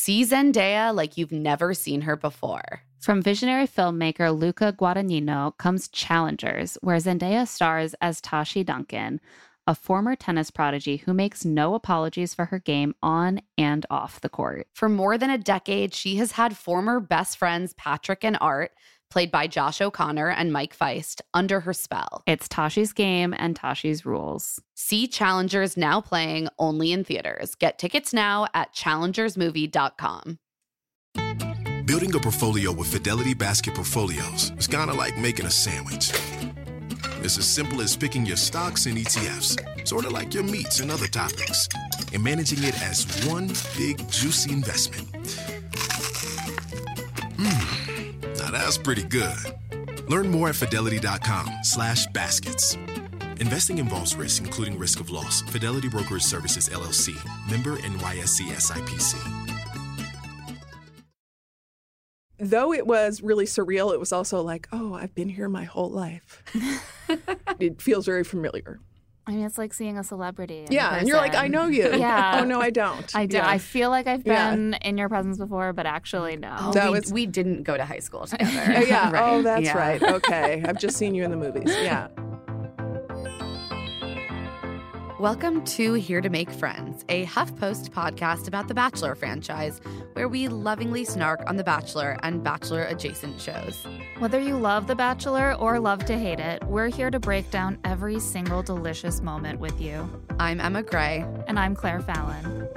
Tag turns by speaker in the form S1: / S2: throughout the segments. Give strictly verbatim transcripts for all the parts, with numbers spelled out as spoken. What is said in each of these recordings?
S1: See Zendaya like you've never seen her before.
S2: From visionary filmmaker Luca Guadagnino comes Challengers, where Zendaya stars as Tashi Duncan, a former tennis prodigy who makes no apologies for her game on and off the court.
S1: For more than a decade, she has had former best friends Patrick and Art, played by Josh O'Connor and Mike Feist, under her spell.
S2: It's Tashi's game and Tashi's rules.
S1: See Challengers now playing only in theaters. Get tickets now at challengers movie dot com.
S3: Building a portfolio with Fidelity Basket Portfolios is kind of like making a sandwich. It's as simple as picking your stocks and E T Fs, sort of like your meats and other toppings, and managing it as one big, juicy investment. Mmm. Now that's pretty good. Learn more at fidelity.com slash baskets. Investing involves risk, including risk of loss. Fidelity Brokerage Services, L L C. Member N Y S E S I P C.
S4: Though it was really surreal, it was also like, oh, I've been here my whole life. It feels very familiar.
S2: I mean, it's like seeing a celebrity.
S4: Yeah, and you're like, I know you.
S2: Yeah.
S4: Oh, no, I don't.
S2: I do.
S4: Yeah.
S2: I feel like I've been
S4: Yeah.
S2: in your presence before, but actually, no.
S1: Oh,
S4: That
S1: we,
S4: was-
S1: we didn't go to high school together.
S4: Oh, yeah.
S1: Right.
S4: Oh, that's
S1: Yeah.
S4: right. Okay. I've just seen you in the movies. Yeah.
S1: Welcome to Here to Make Friends, a HuffPost podcast about the Bachelor franchise, where we lovingly snark on The Bachelor and Bachelor-adjacent shows.
S2: Whether you love The Bachelor or love to hate it, we're here to break down every single delicious moment with you.
S1: I'm Emma Gray.
S2: And I'm Claire Fallon.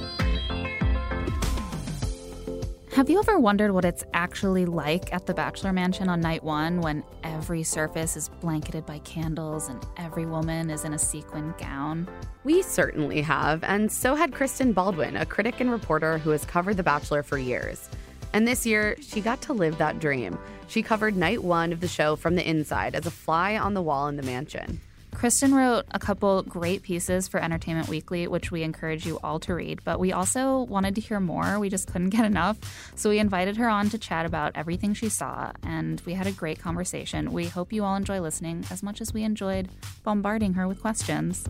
S2: Have you ever wondered what it's actually like at the Bachelor Mansion on night one when every surface is blanketed by candles and every woman is in a sequin gown?
S1: We certainly have, and so had Kristen Baldwin, a critic and reporter who has covered The Bachelor for years. And this year, she got to live that dream. She covered night one of the show from the inside as a fly on the wall in the mansion.
S2: Kristen wrote a couple great pieces for Entertainment Weekly, which we encourage you all to read, but we also wanted to hear more. We just couldn't get enough. So we invited her on to chat about everything she saw, and we had a great conversation. We hope you all enjoy listening as much as we enjoyed bombarding her with questions.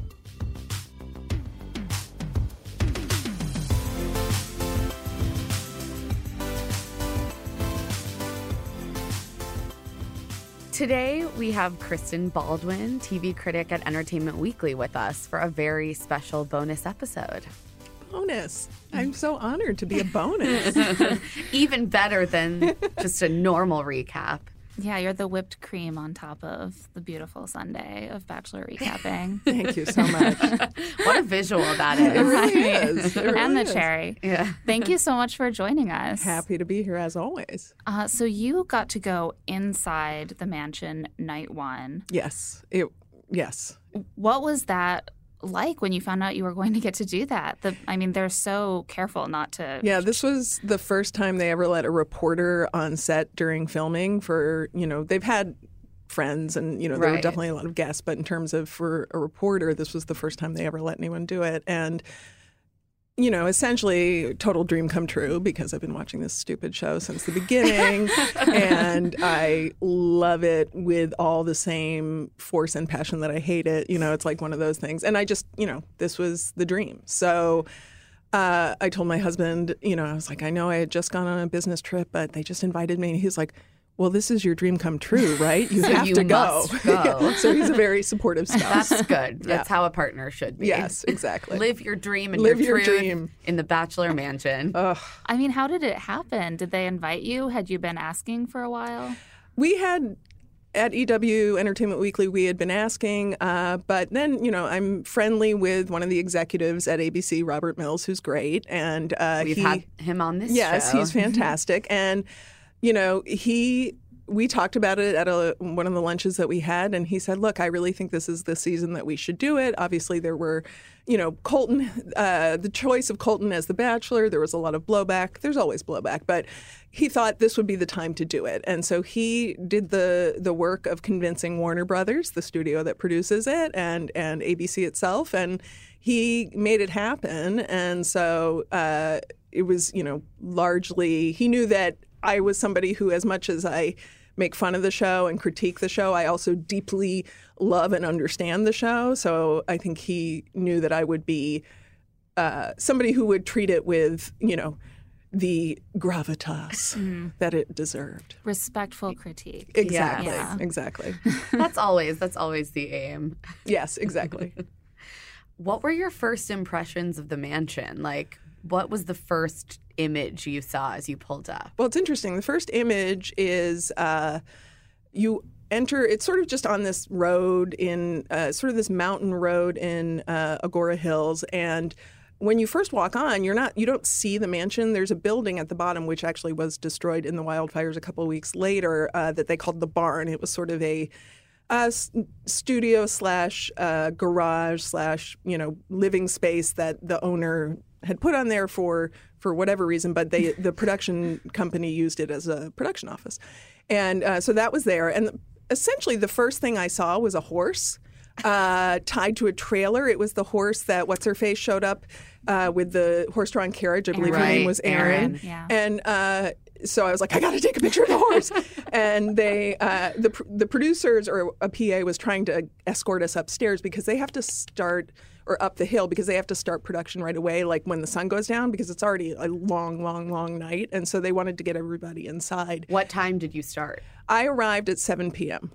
S1: Today, we have Kristen Baldwin, T V critic at Entertainment Weekly, with us for a very special bonus episode.
S4: Bonus. I'm so honored to be a bonus.
S1: Even better than just a normal recap.
S2: Yeah, you're the whipped cream on top of the beautiful Sunday of Bachelor recapping.
S4: Thank you so much.
S1: What a visual that
S4: It
S1: is.
S4: really is. It really
S2: And the
S4: is.
S2: cherry.
S1: Yeah.
S2: Thank you so much for joining us.
S4: Happy to be here as always.
S2: Uh, so you got to go inside the mansion night one.
S4: Yes. It. Yes.
S2: What was that like when you found out you were going to get to do that? The, I mean, they're so careful not to.
S4: Yeah, this was the first time they ever let a reporter on set during filming for, you know, they've had friends and, you know, there were
S1: Right.
S4: definitely a lot of guests, but in terms of for a reporter, this was the first time they ever let anyone do it. And, you know, essentially total dream come true because I've been watching this stupid show since the beginning and I love it with all the same force and passion that I hate it. You know, it's like one of those things. And I just, you know, this was the dream. So uh, I told my husband, you know, I was like, I know I had just gone on a business trip, but they just invited me. And he's like, well, this is your dream come true, right? You
S1: So
S4: have
S1: you
S4: to go.
S1: must go.
S4: So he's a very supportive spouse.
S1: That's good. That's
S4: Yeah.
S1: how a partner should be.
S4: Yes, exactly.
S1: Live your dream and
S4: Live
S1: your,
S4: your
S1: truth
S4: dream.
S1: in the Bachelor Mansion.
S4: Ugh.
S2: I mean, how did it happen? Did they invite you? Had you been asking for a while?
S4: We had at E W Entertainment Weekly, we had been asking, uh, but then, you know, I'm friendly with one of the executives at A B C, Robert Mills, who's great. And uh,
S1: We've
S4: he,
S1: had him on this
S4: yes,
S1: show.
S4: he's fantastic. And, you know, he, we talked about it at a, one of the lunches that we had, and he said, look, I really think this is the season that we should do it. Obviously, there were, you know, Colton, uh, the choice of Colton as the Bachelor, there was a lot of blowback. There's always blowback, but he thought this would be the time to do it. And so he did the the work of convincing Warner Brothers, the studio that produces it, and, and A B C itself, and he made it happen. And so uh, it was, you know, largely, he knew that I was somebody who, as much as I make fun of the show and critique the show, I also deeply love and understand the show. So I think he knew that I would be uh, somebody who would treat it with, you know, the gravitas mm. that it deserved.
S2: Respectful critique.
S4: Exactly.
S2: Yeah.
S4: Exactly.
S1: That's always that's always the aim.
S4: Yes, exactly.
S1: What were your first impressions of the mansion? Like, what was the first image you saw as you pulled up?
S4: Well, it's interesting. The first image is uh, you enter. It's sort of just on this road in uh, sort of this mountain road in uh, Agora Hills, and when you first walk on, you're not, you don't see the mansion. There's a building at the bottom, which actually was destroyed in the wildfires a couple of weeks later, uh, that they called the barn. It was sort of a uh, studio slash uh, garage slash, you know, living space that the owner had put on there for for whatever reason, but they the production company used it as a production office. And uh, so that was there. And essentially the first thing I saw was a horse uh, tied to a trailer. It was the horse that What's-Her-Face showed up uh, with the horse-drawn carriage. I believe
S1: right.
S4: her name was Erin.
S2: Erin. Yeah.
S4: And uh, so I was like, I got to take a picture of the horse. And they, uh, the the producers or a P A was trying to escort us upstairs because they have to start, or up the hill, because they have to start production right away, like when the sun goes down, because it's already a long, long, long night. And so they wanted to get everybody inside.
S1: What time did you start?
S4: I arrived at seven p.m.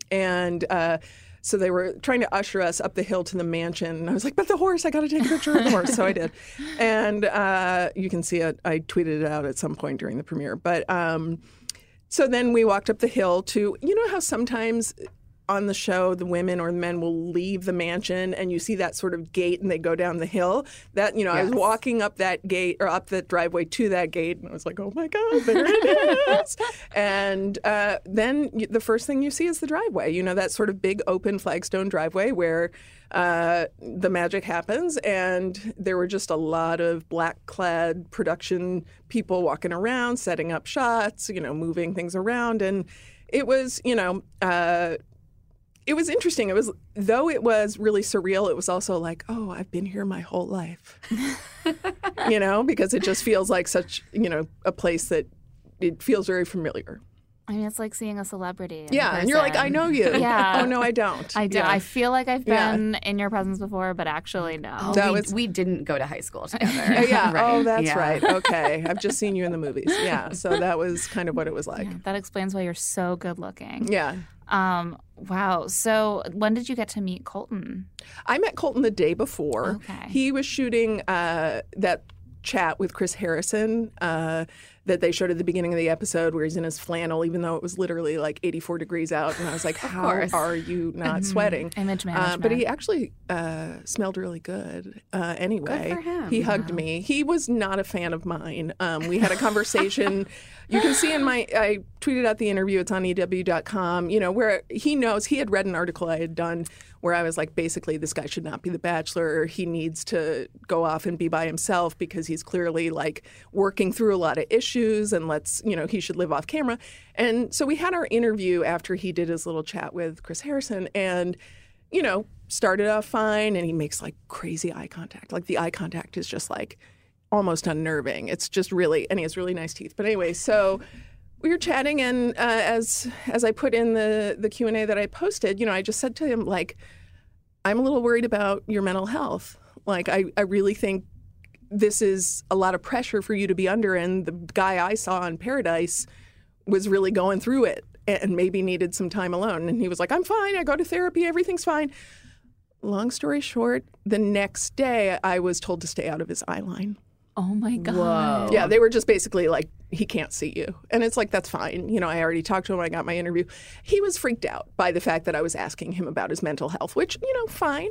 S4: And uh, so they were trying to usher us up the hill to the mansion. And I was like, but the horse, I got to take a picture of the horse. So I did. And uh, you can see it. I tweeted it out at some point during the premiere. But um, so then we walked up the hill to, you know how sometimes on the show, the women or the men will leave the mansion and you see that sort of gate and they go down the hill. That, you know, yes. I was walking up that gate or up the driveway to that gate and I was like, oh my God, there it is. And uh, then the first thing you see is the driveway, you know, that sort of big open flagstone driveway where uh, the magic happens. And there were just a lot of black-clad production people walking around, setting up shots, you know, moving things around. And it was, you know, uh, it was interesting. It was, though it was really surreal, it was also like, oh, I've been here my whole life. You know, because it just feels like such, you know, a place that it feels very familiar.
S2: I mean, it's like seeing a celebrity.
S4: Yeah,
S2: person.
S4: And you're like, I know you.
S2: Yeah.
S4: Oh, no, I don't.
S2: I do.
S4: Yeah.
S2: I feel like I've been
S4: yeah.
S2: in your presence before, but actually, no.
S1: Oh,
S4: that
S1: we,
S4: was...
S1: we didn't go to high school together.
S4: yeah.
S1: Right.
S4: Oh, that's
S1: yeah.
S4: right. Okay. I've just seen you in the movies. Yeah. So that was kind of what it was like.
S2: Yeah, that explains why you're so good looking.
S4: Yeah.
S2: Um, wow. So when did you get to meet Colton?
S4: I met Colton the day before.
S2: Okay.
S4: He was shooting uh, that chat with Chris Harrison uh, that they showed at the beginning of the episode where he's in his flannel, even though it was literally like eighty-four degrees out. And I was like, how
S1: course.
S4: are you not mm-hmm. sweating?
S2: Image management.
S4: Uh, but he actually uh, smelled really good uh, anyway.
S1: Good for him.
S4: He
S1: yeah.
S4: hugged me. He was not a fan of mine. Um, we had a conversation. You can see in my, I tweeted out the interview, it's on E W dot com, you know, where he knows, he had read an article I had done where I was like, basically, this guy should not be the Bachelor. He needs to go off and be by himself because he's clearly like working through a lot of issues and let's, you know, he should live off camera. And so we had our interview after he did his little chat with Chris Harrison and, you know, started off fine and he makes like crazy eye contact. Like the eye contact is just like almost unnerving. It's just really, and he has really nice teeth. But anyway, so we were chatting, and uh, as as I put in the the Q and A that I posted, you know, I just said to him, like, I'm a little worried about your mental health. Like, I, I really think this is a lot of pressure for you to be under, and the guy I saw on Paradise was really going through it and maybe needed some time alone. And he was like, I'm fine. I go to therapy. Everything's fine. Long story short, the next day I was told to stay out of his eye line.
S2: Oh, my God.
S1: Whoa.
S4: Yeah, they were just basically like, he can't see you. And it's like, that's fine. You know, I already talked to him. I got my interview. He was freaked out by the fact that I was asking him about his mental health, which, you know, fine.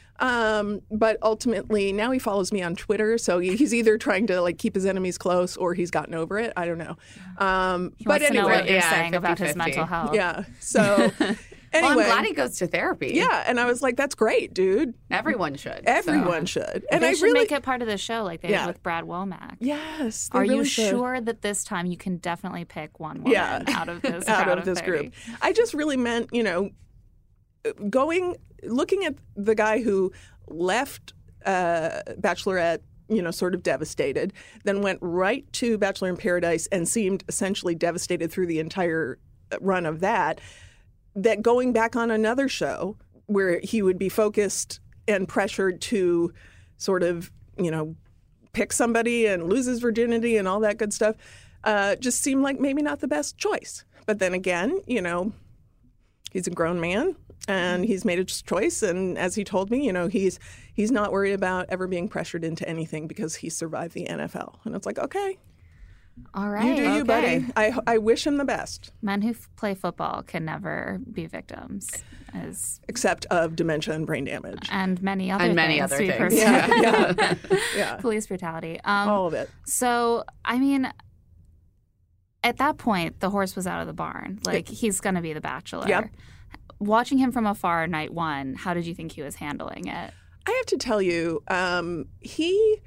S4: Um, but ultimately, now he follows me on Twitter. So he, he's either trying to like keep his enemies close or he's gotten over it. I don't know. Um,
S2: He
S4: but
S2: wants to know
S4: anyway,
S2: what you're
S1: yeah,
S2: saying about his
S1: fifty-fifty.
S2: mental health.
S4: yeah. So anyway.
S1: Well, I'm glad he goes to therapy.
S4: Yeah. And I was like, that's great, dude.
S1: Everyone should.
S4: Everyone
S1: so.
S4: should. And
S2: they
S4: I
S2: should
S4: really
S2: make it part of the show like they
S4: Yeah.
S2: did with Brad Womack.
S4: Yes. they
S2: Are
S4: really
S2: you
S4: should.
S2: sure that this time you can definitely pick one woman
S4: Yeah.
S2: out of this
S4: out
S2: crowd
S4: of this
S2: thirty?
S4: group? I just really meant, you know, going, looking at the guy who left uh, Bachelorette, you know, sort of devastated, then went right to Bachelor in Paradise and seemed essentially devastated through the entire run of that, that going back on another show where he would be focused and pressured to sort of, you know, picks somebody and loses virginity and all that good stuff, uh, just seemed like maybe not the best choice. But then again, you know, he's a grown man and he's made a choice. And as he told me, you know, he's he's not worried about ever being pressured into anything because he survived the N F L. And it's like, okay.
S2: All right.
S4: You do you,
S2: okay.
S4: buddy. I, I wish him the best.
S2: Men who f- play football can never be victims. As...
S4: Except of dementia and brain damage.
S2: And many other
S1: and many
S2: things.
S1: other
S2: to be
S1: things.
S2: personal.
S4: Yeah, yeah. yeah.
S2: Police brutality. Um,
S4: All of it.
S2: So, I mean, at that point, the horse was out of the barn. Like, he's going to be the Bachelor.
S4: Yep.
S2: Watching him from afar night one, how did you think he was handling it?
S4: I have to tell you, um, he,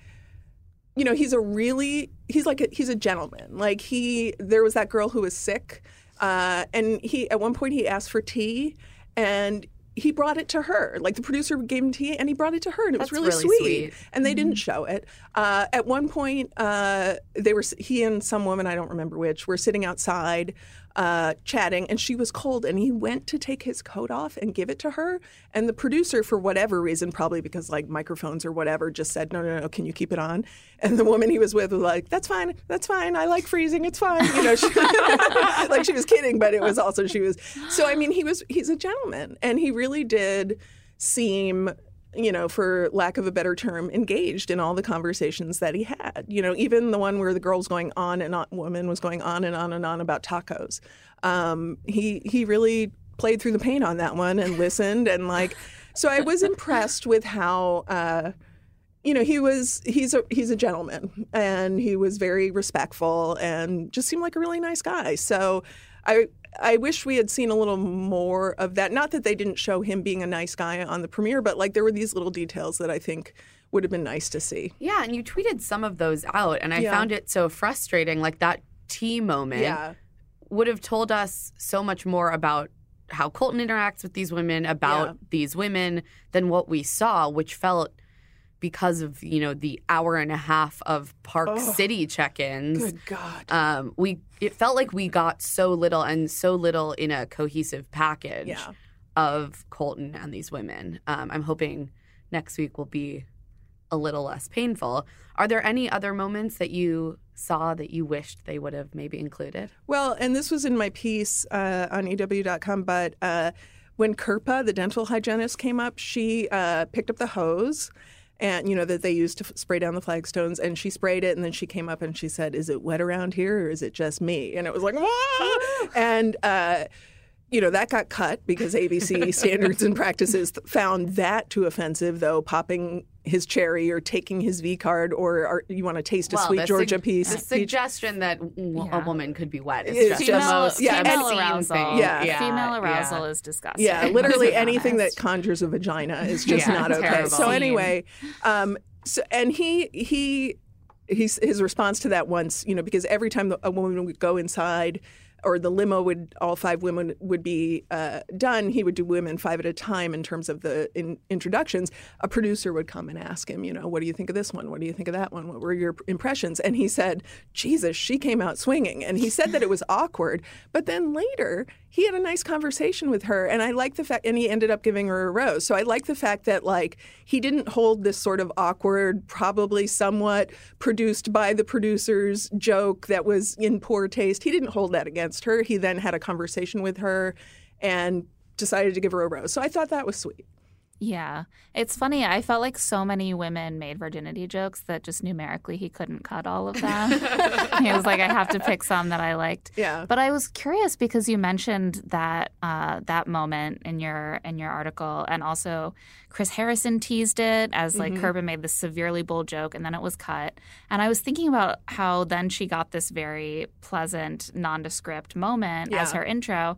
S4: you know, he's a really, he's like, a, he's a gentleman. Like he, there was that girl who was sick, uh, and he, at one point he asked for tea, and he brought it to her. Like the producer gave him tea, and he brought it to her, and it
S1: That's
S4: was really,
S1: really
S4: sweet.
S1: sweet.
S4: And they
S2: Mm-hmm.
S4: didn't show it. Uh, at one point, uh, they were, he and some woman, I don't remember which, were sitting outside uh, chatting, and she was cold, and he went to take his coat off and give it to her. And the producer, for whatever reason, probably because like microphones or whatever, just said, no, no, no, can you keep it on? And the woman he was with was like, that's fine, that's fine. I like freezing, it's fine. You know, she, like she was kidding, but it was also, she was. So, I mean, he was, he's a gentleman, and he really did seem, you know, for lack of a better term, engaged in all the conversations that he had. You know, even the one where the girl was going on and on, woman was going on and on and on about tacos. Um, he he really played through the pain on that one and listened, and like, so I was impressed with how, uh, you know, he was he's a he's a gentleman, and he was very respectful and just seemed like a really nice guy. So I. I wish we had seen a little more of that. Not that they didn't show him being a nice guy on the premiere, but like there were these little details that I think would have been nice to see.
S1: Yeah, and you tweeted some of those out, and I
S4: Yeah.
S1: found it so frustrating. Like that tea moment
S4: Yeah.
S1: would have told us so much more about how Colton interacts with these women, about
S4: Yeah.
S1: these women, than what we saw, which felt, because of, you know, the hour and a half of Park
S4: Oh,
S1: City check-ins.
S4: Good God.
S1: Um, we it felt like we got so little and so little in a cohesive package
S4: Yeah.
S1: of Colton and these women. Um, I'm hoping next week will be a little less painful. Are there any other moments that you saw that you wished they would have maybe included?
S4: Well, and this was in my piece uh, on E W dot com, but uh, when Kirpa, the dental hygienist, came up, she uh, picked up the hose. And, you know, that they used to f- spray down the flagstones. And she sprayed it. And then she came up and she said, is it wet around here or is it just me? And it was like, whoa! And, uh, you know, that got cut because A B C Standards and Practices th- found that too offensive, though, popping his cherry or taking his V card or, or you want to taste a
S1: Well,
S4: sweet
S1: the
S4: Georgia
S1: sug-
S4: piece.
S1: The
S4: peach.
S1: suggestion that w-
S2: Yeah.
S1: a woman could be wet is
S4: It's
S1: just
S4: just-
S1: the most
S4: yeah,
S2: female
S1: obscene
S2: arousal.
S1: thing.
S4: Yeah.
S2: Female
S1: yeah.
S2: arousal is disgusting.
S4: Yeah, literally
S2: to be
S4: anything that
S2: honest.
S4: conjures a vagina is just
S1: Yeah,
S4: not okay.
S1: terrible.
S4: So anyway, um, so, and he he he's, his response to that once, you know, because every time a woman would go inside or the limo would, all five women would be uh, done, he would do women five at a time in terms of the in, introductions. A producer would come and ask him, you know, what do you think of this one? What do you think of that one? What were your impressions? And he said, Jesus, she came out swinging. And he said that it was awkward. But then later, he had a nice conversation with her. And I like the fact, and he ended up giving her a rose. So I like the fact that, like, he didn't hold this sort of awkward, probably somewhat produced by the producers joke that was in poor taste. He didn't hold that against her. He then had a conversation with her and decided to give her a rose. So I thought that was sweet.
S2: Yeah. It's funny. I felt like so many women made virginity jokes that just numerically he couldn't cut all of them. He was like, I have to pick some that I liked.
S4: Yeah.
S2: But I was curious because you mentioned that uh, that moment in your in your article, and also Chris Harrison teased it as like
S4: Mm-hmm.
S2: Kirby made this severely bold joke and then it was cut. And I was thinking about how then she got this very pleasant, nondescript moment as
S4: Yeah.
S2: her intro.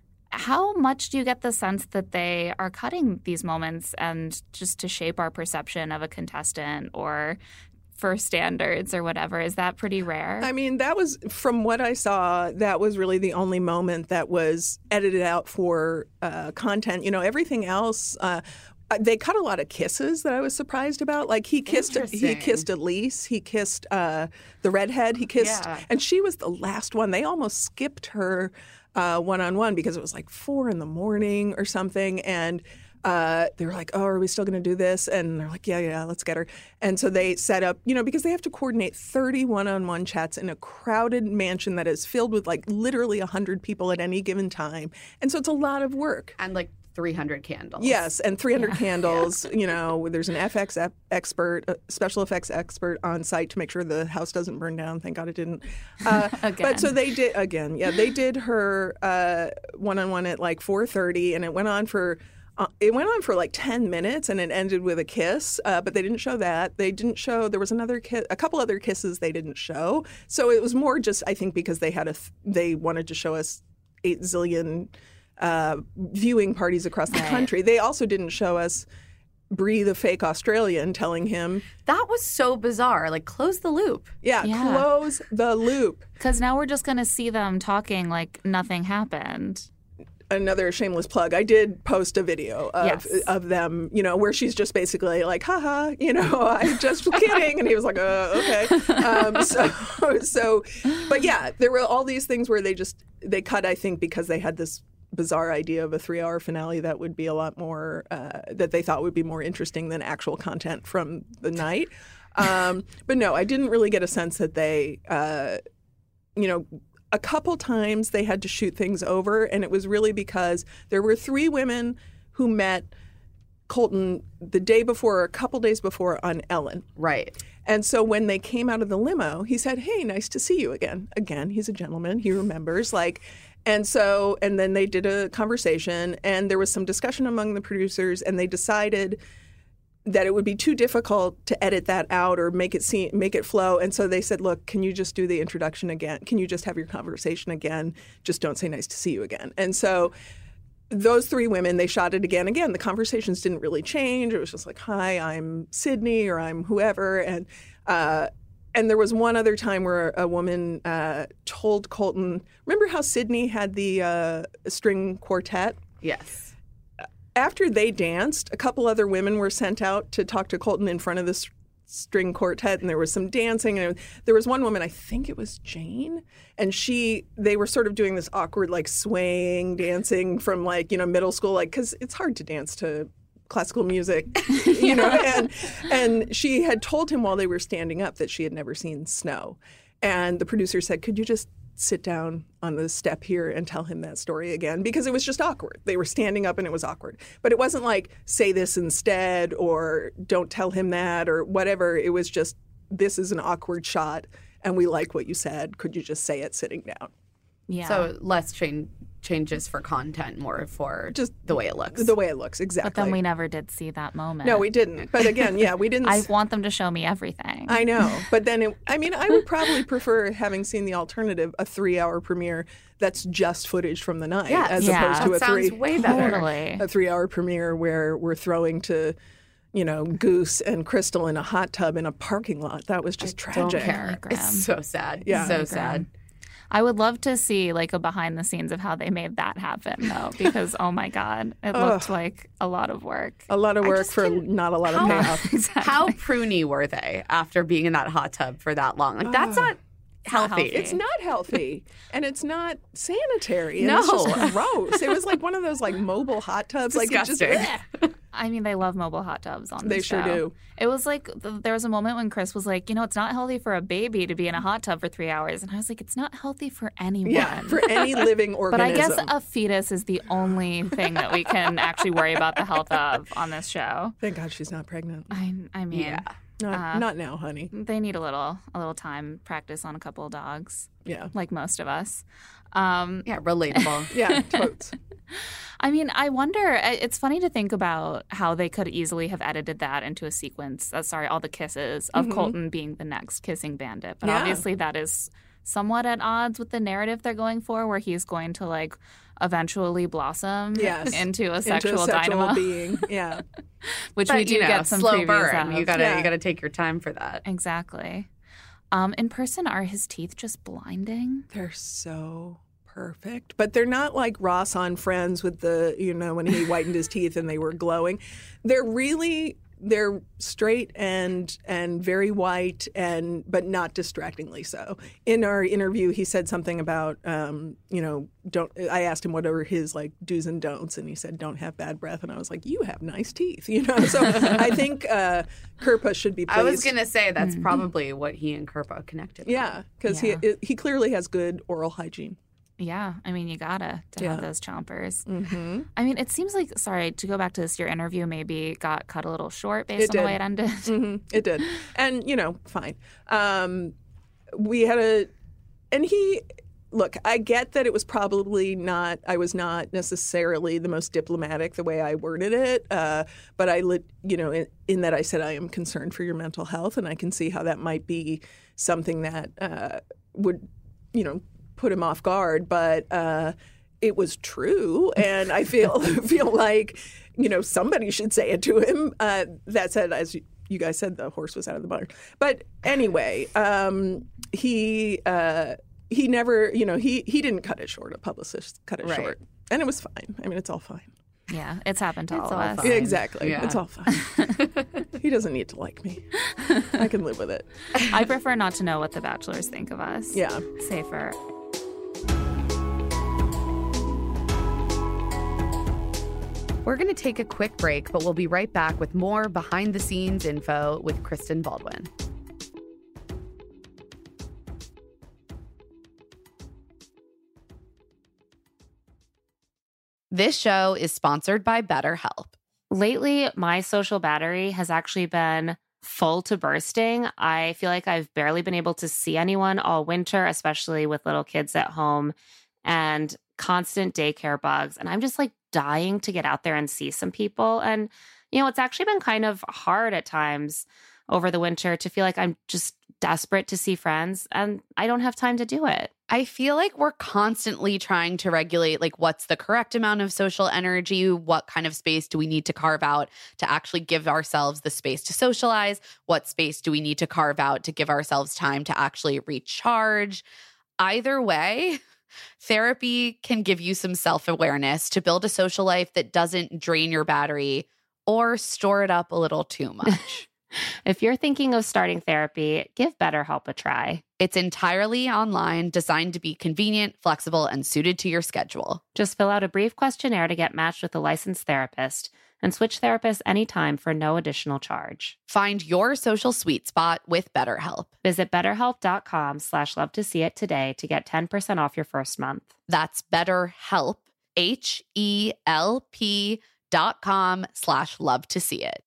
S2: How much do you get the sense that they are cutting these moments and just to shape our perception of a contestant or for standards or whatever? Is that pretty rare?
S4: I mean, that was, from what I saw, that was really the only moment that was edited out for uh, content. You know, everything else, uh, they cut a lot of kisses that I was surprised about. Like he kissed, he
S1: Interesting.
S4: kissed Elise, he kissed uh, the redhead, he kissed,
S1: Yeah.
S4: and she was the last one. They almost skipped her uh, one-on-one because it was like four in the morning or something. And uh, they were like, oh, are we still going to do this? And they're like, yeah, yeah, let's get her. And so they set up, you know, because they have to coordinate thirty one-on-one chats in a crowded mansion that is filled with like literally one hundred people at any given time. And so it's a lot of work.
S1: And like three hundred candles.
S4: Yes, and three hundred yeah. candles. You know, there's an F X expert, a special effects expert on site to make sure the house doesn't burn down. Thank God it didn't. Uh, but so they did, again, yeah, they did her uh, one-on-one at like four thirty, and it went on for Uh, it went on for like ten minutes and it ended with a kiss, uh, but they didn't show that. They didn't show, there was another kiss, a couple other kisses they didn't show. So it was more just, I think, because they had a, th- they wanted to show us eight zillion uh, viewing parties across the country. They also didn't show us Bree, the fake Australian, telling him.
S1: That was so bizarre. Like, close the loop.
S4: Yeah,
S2: Yeah.
S4: close the loop.
S2: Because now we're just going to see them talking like nothing happened.
S4: Another shameless plug. I did post a video of,
S2: Yes.
S4: of them, you know, where she's just basically like, haha, you know, I just was kidding. And he was like, uh, okay. Um, so, so, but yeah, there were all these things where they just, they cut, I think, because they had this bizarre idea of a three hour finale that would be a lot more, uh, that they thought would be more interesting than actual content from the night. Um, but no, I didn't really get a sense that they, uh, you know, a couple times they had to shoot things over, and it was really because there were three women who met Colton the day before or a couple days before on Ellen.
S1: Right.
S4: And so when they came out of the limo, he said, hey, nice to see you again. Again, he's a gentleman. He remembers. Like, and so, and then they did a conversation, and there was some discussion among the producers, and they decided that it would be too difficult to edit that out or make it seem, make it flow. And so they said, look, can you just do the introduction again? Can you just have your conversation again? Just don't say nice to see you again. And so those three women, they shot it again. Again, the conversations didn't really change. It was just like, hi, I'm Sydney, or I'm whoever. And uh, and there was one other time where a woman uh, told Colton, remember how Sydney had the uh, string quartet?
S1: Yes.
S4: After they danced, a couple other women were sent out to talk to Colton in front of the string quartet, and there was some dancing. And there was one woman, I think it was Jane, and she, they were sort of doing this awkward, like, swaying dancing from, like, you know, middle school, like, because it's hard to dance to classical music, you know. And and she had told him while they were standing up that she had never seen snow. And the producer said, could you just sit down on the step here and tell him that story again, because it was just awkward. They were standing up and it was awkward. But it wasn't like, say this instead, or don't tell him that, or whatever. It was just, this is an awkward shot and we like what you said. Could you just say it sitting down?
S2: Yeah.
S1: So less change, changes for content, more for
S4: Just
S1: the way it looks.
S4: The way it looks, exactly.
S2: But then we never did see that moment.
S4: No, we didn't. But again, yeah, we didn't.
S2: I
S4: s-
S2: want them to show me everything.
S4: I know. But then, it, I mean, I would probably prefer, having seen the alternative, a three-hour premiere that's just footage from the night,
S1: Yes.
S4: as
S2: Yeah.
S4: opposed to
S1: That
S4: a
S1: sounds
S4: three
S1: way better.
S2: Totally.
S4: a three-hour premiere where we're throwing to, you know, Goose and Crystal in a hot tub in a parking lot. That was just
S1: Don't
S4: tragic.
S1: care.
S2: Grim.
S1: It's so sad.
S4: Yeah.
S1: So
S2: Really
S1: sad.
S2: I would love to see like a behind the scenes of how they made that happen, though, because oh my god, it looked like a lot of work.
S4: A lot of
S1: I
S4: work
S1: just
S4: for
S1: can't-
S4: not a lot of
S1: How-
S4: payoff.
S2: Exactly.
S1: How pruny were they after being in that hot tub for that long? Like, that's not
S2: not
S1: healthy.
S2: healthy.
S4: It's not healthy, and it's not sanitary. And
S1: No.
S4: it's just gross. It was like one of those like mobile hot tubs. Like it just,
S1: Disgusting.
S2: I mean, they love mobile hot tubs on
S4: They
S2: this
S4: sure
S2: show.
S4: do.
S2: It was like th- there was a moment when Chris was like, you know, it's not healthy for a baby to be in a hot tub for three hours, and I was like, it's not healthy for anyone.
S4: yeah, for any living
S2: But I
S4: organism.
S2: guess a fetus is the only thing that we can actually worry about the health of on this show.
S4: Thank God she's not pregnant.
S2: I, I mean,
S1: Yeah.
S4: Not,
S2: Uh,
S4: not now, honey.
S2: they need a little a little time practice on a couple of dogs,
S4: Yeah,
S2: like most of us. Um,
S1: Yeah, relatable.
S4: yeah, totes.
S2: I mean, I wonder. It's funny to think about how they could easily have edited that into a sequence. Uh, sorry, all the kisses of Colton being the next kissing bandit. But
S4: Yeah.
S2: obviously, that is somewhat at odds with the narrative they're going for, where he's going to like eventually blossom
S4: Yes.
S2: into a sexual,
S4: Into a sexual
S2: dynamo,
S4: being. Yeah,
S2: which
S1: But,
S2: we do
S1: you know,
S2: get some
S1: slow
S2: previews
S1: burn.
S2: of.
S1: You gotta
S4: Yeah.
S1: you gotta take your time for that.
S2: Exactly. Um, in person, are his teeth just blinding?
S4: they're so perfect, but they're not like Ross on Friends with the, you know, when he whitened his teeth and they were glowing. They're really, they're straight and and very white, and but not distractingly so. In our interview, he said something about um, you know don't. I asked him what are his like do's and don'ts, and he said don't have bad breath, and I was like, you have nice teeth, you know. So I think uh, Kirpa should be pleased.
S1: I was gonna say that's mm-hmm. probably what he and Kirpa connected.
S4: Yeah, because yeah. he he clearly has good oral hygiene.
S2: Yeah, I mean, you gotta to
S4: yeah.
S2: have those chompers.
S4: Mm-hmm.
S2: I mean, it seems like, sorry, to go back to this, your interview maybe got cut a little short based
S4: it
S2: on
S4: did.
S2: the way it ended.
S4: Mm-hmm. It did. And, you know, fine. Um, we had a, and he, look, I get that it was probably not, I was not necessarily the most diplomatic the way I worded it, uh, but I, you know, in, in that I said I am concerned for your mental health, and I can see how that might be something that uh, would, you know, put him off guard, but uh, it was true, and I feel feel like you know somebody should say it to him. Uh, that said, as you guys said, the horse was out of the barn. But anyway, um, he uh, he never, you know, he he didn't cut it short. A publicist cut it
S1: right.
S4: short, and it was fine. I mean, it's all fine.
S2: Yeah, it's happened to
S1: it's
S2: all of us.
S4: Yeah, exactly.
S1: Yeah.
S4: It's all fine. He doesn't need to like me. I can live with it.
S2: I prefer not to know what the Bachelors think of us.
S4: Yeah.
S2: Safer.
S1: We're going to take a quick break, but we'll be right back with more behind-the-scenes info with Kristen Baldwin. This show is sponsored by BetterHelp.
S2: Lately, my social battery has actually been full to bursting. I feel like I've barely been able to see anyone all winter, especially with little kids at home and constant daycare bugs. And I'm just like dying to get out there and see some people. And, you know, it's actually been kind of hard at times over the winter to feel like I'm just desperate to see friends, and I don't have time to do it.
S1: I feel like we're constantly trying to regulate, like, what's the correct amount of social energy? What kind of space do we need to carve out to actually give ourselves the space to socialize? What space do we need to carve out to give ourselves time to actually recharge? Either way, therapy can give you some self-awareness to build a social life that doesn't drain your battery or store it up a little too much.
S2: If you're thinking of starting therapy, give BetterHelp a try.
S1: It's entirely online, designed to be convenient, flexible, and suited to your schedule.
S2: Just fill out a brief questionnaire to get matched with a licensed therapist and switch therapists anytime for no additional charge.
S1: Find your social sweet spot with BetterHelp.
S2: Visit betterhelp.com slash love to see it today to get ten percent off your first month.
S1: That's BetterHelp, H E L P dot com slash love to see it.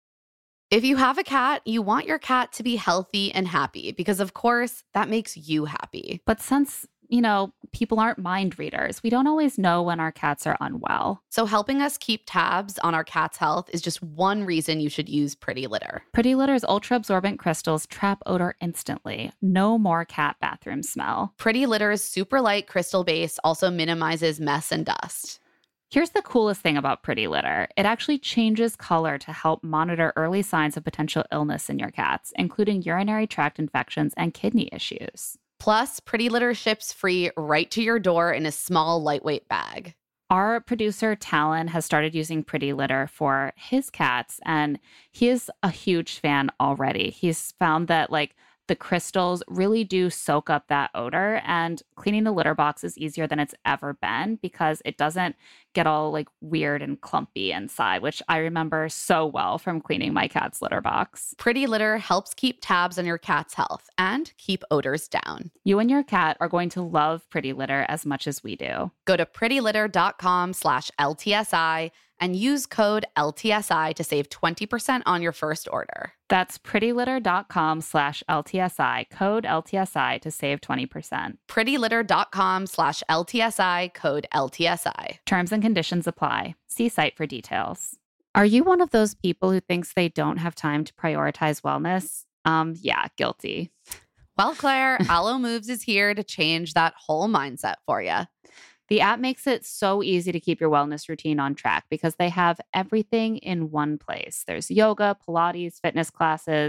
S1: If you have a cat, you want your cat to be healthy and happy because, of course, that makes you happy.
S2: But since, you know, people aren't mind readers, we don't always know when our cats are unwell.
S1: So helping us keep tabs on our cat's health is just one reason you should use Pretty Litter.
S2: Pretty Litter's ultra-absorbent crystals trap odor instantly. No more cat bathroom smell.
S1: Pretty Litter's super light crystal base also minimizes mess and dust.
S2: Here's the coolest thing about Pretty Litter. It actually changes color to help monitor early signs of potential illness in your cats, including urinary tract infections and kidney issues.
S1: Plus, Pretty Litter ships free right to your door in a small, lightweight bag.
S2: Our producer, Talon, has started using Pretty Litter for his cats, and he is a huge fan already. He's found that, like, the crystals really do soak up that odor, and cleaning the litter box is easier than it's ever been because it doesn't get all like weird and clumpy inside, which I remember so well from cleaning my cat's litter box.
S1: Pretty Litter helps keep tabs on your cat's health and keep odors down.
S2: You and your cat are going to love Pretty Litter as much as we do.
S1: Go to prettylitter.com slash LTSI and use code L T S I to save twenty percent on your first order.
S2: That's prettylitter.com slash LTSI, code L T S I to save twenty percent.
S1: prettylitter.com slash LTSI, code L T S I.
S2: Terms and conditions apply. See site for details. Are you one of those people who thinks they don't have time to prioritize wellness? Um, yeah, guilty.
S1: Well, Claire, Alo Moves is here to change that whole mindset for you.
S2: The app makes it so easy to keep your wellness routine on track because they have everything in one place. There's yoga, Pilates, fitness classes,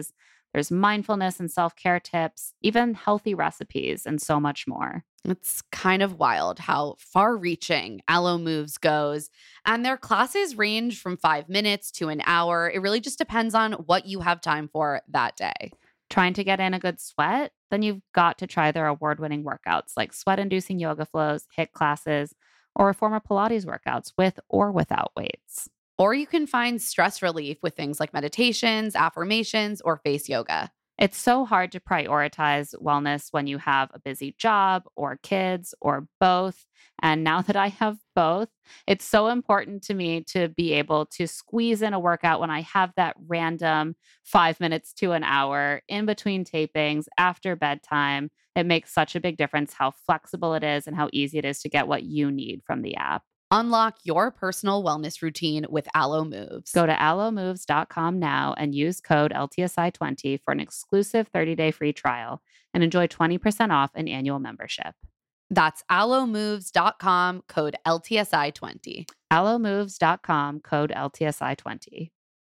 S2: There's mindfulness and self-care tips, even healthy recipes, and so much more.
S1: It's kind of wild how far-reaching Alo Moves goes. And their classes range from five minutes to an hour. It really just depends on what you have time for that day.
S2: Trying to get in a good sweat? Then you've got to try their award-winning workouts like sweat-inducing yoga flows, HIIT classes, or reformer Pilates workouts with or without weights.
S1: Or you can find stress relief with things like meditations, affirmations, or face yoga.
S2: It's so hard to prioritize wellness when you have a busy job or kids or both. And now that I have both, it's so important to me to be able to squeeze in a workout when I have that random five minutes to an hour in between tapings after bedtime. It makes such a big difference how flexible it is and how easy it is to get what you need from the app.
S1: Unlock your personal wellness routine with Alo Moves.
S2: Go to alo moves dot com now and use code L T S I twenty for an exclusive thirty-day free trial and enjoy twenty percent off an annual membership.
S1: That's alo moves dot com, code L T S I twenty.
S2: alo moves dot com, code L T S I twenty.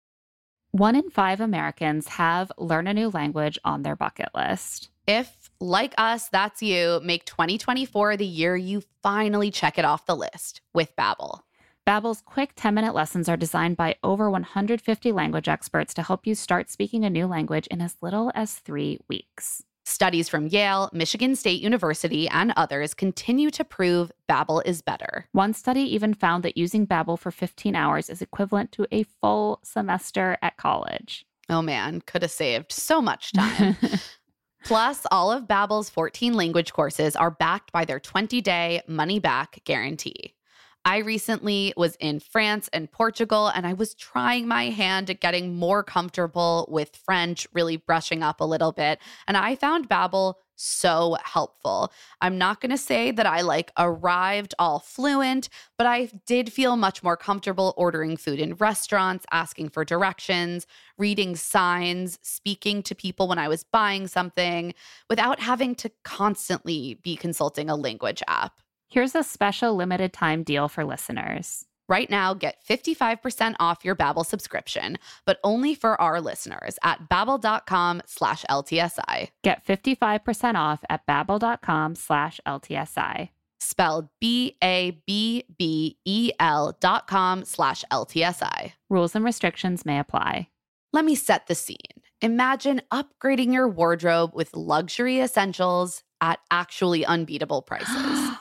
S2: One in five Americans have learn a new language on their bucket list.
S1: If, like us, that's you, make twenty twenty-four the year you finally check it off the list with Babbel.
S2: Babbel's quick ten-minute lessons are designed by over one hundred fifty language experts to help you start speaking a new language in as little as three weeks.
S1: Studies from Yale, Michigan State University, and others continue to prove Babbel is better.
S2: One study even found that using Babbel for fifteen hours is equivalent to a full semester at college.
S1: Oh man, could have saved so much time. Plus, all of Babbel's fourteen language courses are backed by their twenty-day money-back guarantee. I recently was in France and Portugal, and I was trying my hand at getting more comfortable with French, really brushing up a little bit, and I found Babbel so helpful. I'm not going to say that I like arrived all fluent, but I did feel much more comfortable ordering food in restaurants, asking for directions, reading signs, speaking to people when I was buying something without having to constantly be consulting a language app.
S2: Here's a special limited time deal for listeners.
S1: Right now, get fifty-five percent off your Babbel subscription, but only for our listeners at babbel.com slash LTSI.
S2: Get fifty-five percent off at babbel.com slash LTSI.
S1: Spelled B A B B E L dot com slash LTSI.
S2: Rules and restrictions may apply.
S1: Let me set the scene. Imagine upgrading your wardrobe with luxury essentials at actually unbeatable prices.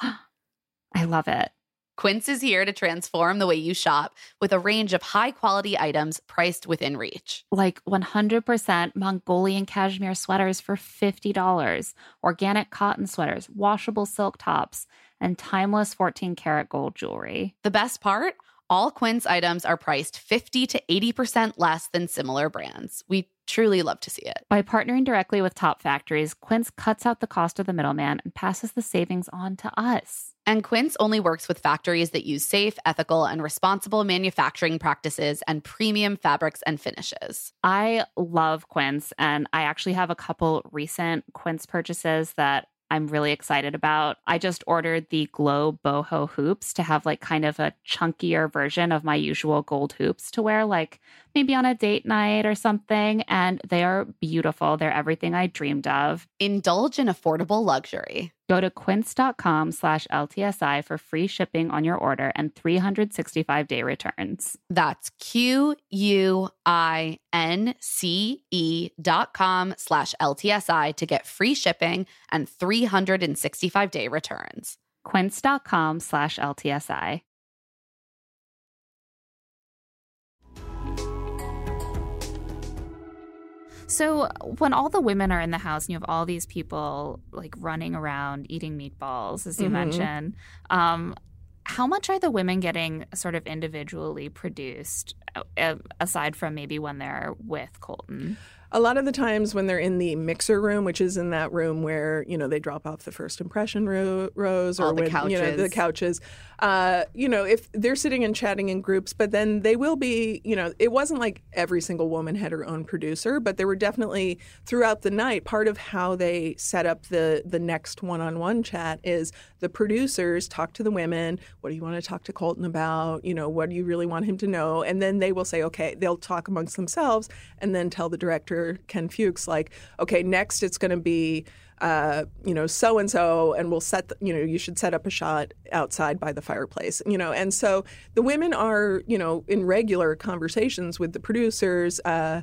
S2: I love it.
S1: Quince is here to transform the way you shop with a range of high-quality items priced within reach.
S2: Like one hundred percent Mongolian cashmere sweaters for fifty dollars, organic cotton sweaters, washable silk tops, and timeless fourteen karat gold jewelry.
S1: The best part? All Quince items are priced fifty to eighty percent less than similar brands. We truly love to see it.
S2: By partnering directly with top factories, Quince cuts out the cost of the middleman and passes the savings on to us.
S1: And Quince only works with factories that use safe, ethical, and responsible manufacturing practices and premium fabrics and finishes.
S2: I love Quince, and I actually have a couple recent Quince purchases that I'm really excited about. I just ordered the Glow Boho hoops to have like kind of a chunkier version of my usual gold hoops to wear like maybe on a date night or something. And they are beautiful. They're everything I dreamed of.
S1: Indulge in affordable luxury.
S2: Go to quince.com slash LTSI for free shipping on your order and three hundred sixty-five day returns.
S1: That's Q-U-I-N-C-E dot com slash LTSI to get free shipping and three hundred sixty-five day returns.
S2: Quince.com slash LTSI. So when all the women are in the house and you have all these people like running around eating meatballs, as you mm-hmm. mentioned, um, how much are the women getting sort of individually produced uh, aside from maybe when they're with Colton?
S4: A lot of the times when they're in the mixer room, which is in that room where, you know, they drop off the first impression ro- rows or
S1: All the
S4: when,
S1: couches.
S4: you know, the couches, uh, you know, if they're sitting and chatting in groups, but then they will be, you know, it wasn't like every single woman had her own producer, but there were definitely throughout the night, part of how they set up the, the next one-on-one chat is the producers talk to the women. What do you want to talk to Colton about? You know, what do you really want him to know? And then they will say, okay, they'll talk amongst themselves and then tell the director producer, Ken Fuchs, like, okay, next it's going to be, uh, you know, so-and-so, and we'll set, the, you know, you should set up a shot outside by the fireplace, you know. And so the women are, you know, in regular conversations with the producers, uh,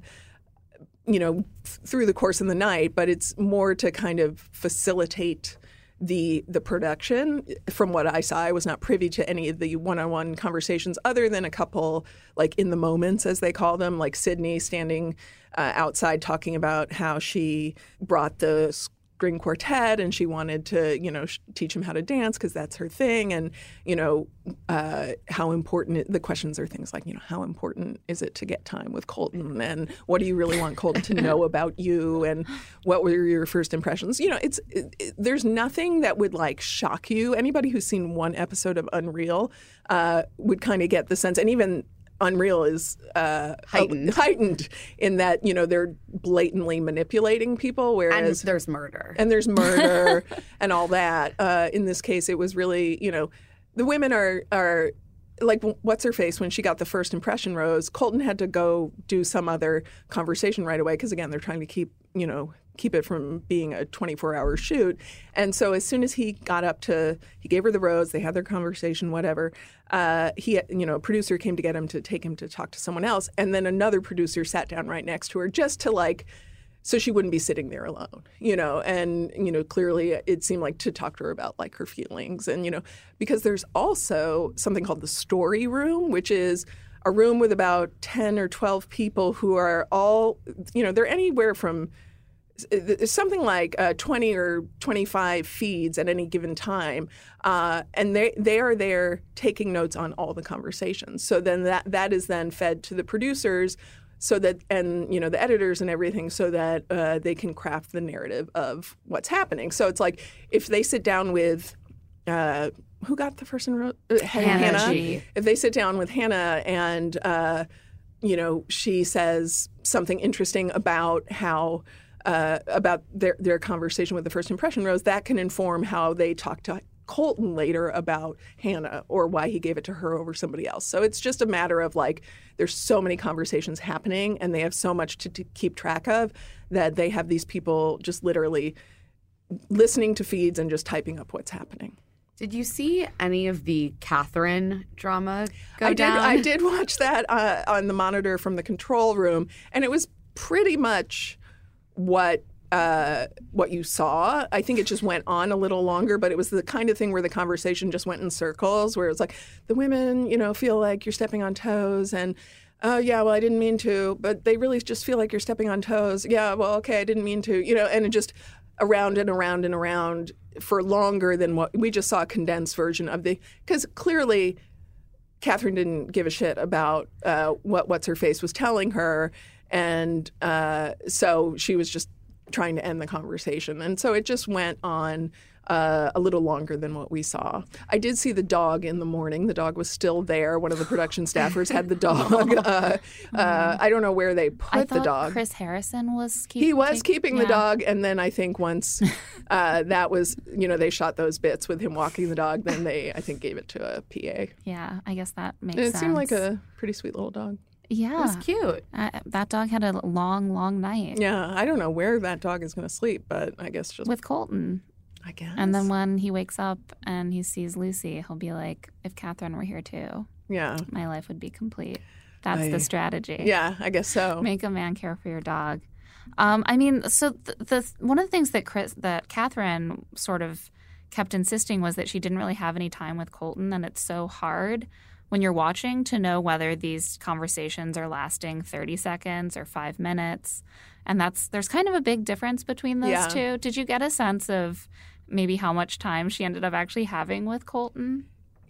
S4: you know, th- through the course of the night, but it's more to kind of facilitate the the production. From what I saw, I was not privy to any of the one-on-one conversations other than a couple, like in the moments, as they call them, like Sydney standing uh, outside talking about how she brought the string quartet and she wanted to, you know, sh- teach him how to dance because that's her thing. And, you know, uh, how important it, the questions are things like, you know, how important is it to get time with Colton? And what do you really want Colton to know about you? And what were your first impressions? You know, it's it, it, there's nothing that would like shock you. Anybody who's seen one episode of Unreal uh, would kind of get the sense, and even Unreal is uh,
S1: heightened.
S4: heightened in that, you know, they're blatantly manipulating people, whereas
S1: and there's murder.
S4: and there's murder and all that. Uh, in this case, it was really, you know, the women are are like, what's her face when she got the first impression rose. Colton had to go do some other conversation right away because again, they're trying to keep, you know, keep it from being a twenty-four hour shoot. And so as soon as he got up to, he gave her the rose, they had their conversation, whatever. Uh, he, you know, a producer came to get him to take him to talk to someone else. And then another producer sat down right next to her just to like, so she wouldn't be sitting there alone, you know, and, you know, clearly it seemed like to talk to her about like her feelings and, you know, because there's also something called the story room, which is a room with about ten or twelve people who are all, you know, they're anywhere from there's something like uh, twenty or twenty-five feeds at any given time, uh, and they they are there taking notes on all the conversations. So then that that is then fed to the producers, so that and you know the editors and everything, so that uh, they can craft the narrative of what's happening. So it's like if they sit down with. Uh, who got the first in row? Uh,
S1: Hannah.
S4: Hannah.
S1: G.
S4: If they sit down with Hannah and uh, you know she says something interesting about how. Uh, about their, their conversation with the first impression rose, that can inform how they talk to Colton later about Hannah or why he gave it to her over somebody else. So it's just a matter of like there's so many conversations happening and they have so much to, to keep track of that they have these people just literally listening to feeds and just typing up what's happening.
S1: Did you see any of the Catherine drama go
S4: I
S1: down?
S4: did. I did watch that uh, on the monitor from the control room, and it was pretty much what uh, what you saw. I think it just went on a little longer, but it was the kind of thing where the conversation just went in circles, where it was like, the women, you know, feel like you're stepping on toes, and oh, yeah, well, I didn't mean to, but they really just feel like you're stepping on toes. Yeah, well, okay, I didn't mean to, you know, and it just around and around and around for longer than what we just saw a condensed version of the, because clearly Catherine didn't give a shit about uh, what What's-Her-Face was telling her. And uh, so she was just trying to end the conversation. And so it just went on uh, a little longer than what we saw. I did see the dog in the morning. The dog was still there. One of the production staffers had the dog. Uh, uh, I don't know where they put
S2: I
S4: the
S2: thought
S4: dog.
S2: Chris Harrison was keeping
S4: He was keeping the
S2: yeah.
S4: dog. And then I think once uh, that was, you know, they shot those bits with him walking the dog, then they, I think, gave it to a P A.
S2: Yeah, I guess that makes
S4: And it
S2: sense.
S4: seemed like a pretty sweet little dog.
S2: Yeah.
S1: It was cute.
S2: Uh, that dog had a long, long night.
S4: Yeah, I don't know where that dog is going to sleep, but I guess just
S2: With Colton.
S4: I guess.
S2: And then when he wakes up and he sees Lucy, he'll be like, if Catherine were here too,
S4: yeah,
S2: my life would be complete. That's
S4: I-
S2: the strategy.
S4: yeah, I guess so.
S2: Make a man care for your dog. Um, I mean, so the, the one of the things that Chris, that Catherine sort of kept insisting was that she didn't really have any time with Colton, and it's so hard when you're watching to know whether these conversations are lasting thirty seconds or five minutes. And that's there's kind of a big difference between those
S4: Yeah.
S2: two. Did you get a sense of maybe how much time she ended up actually having with Colton?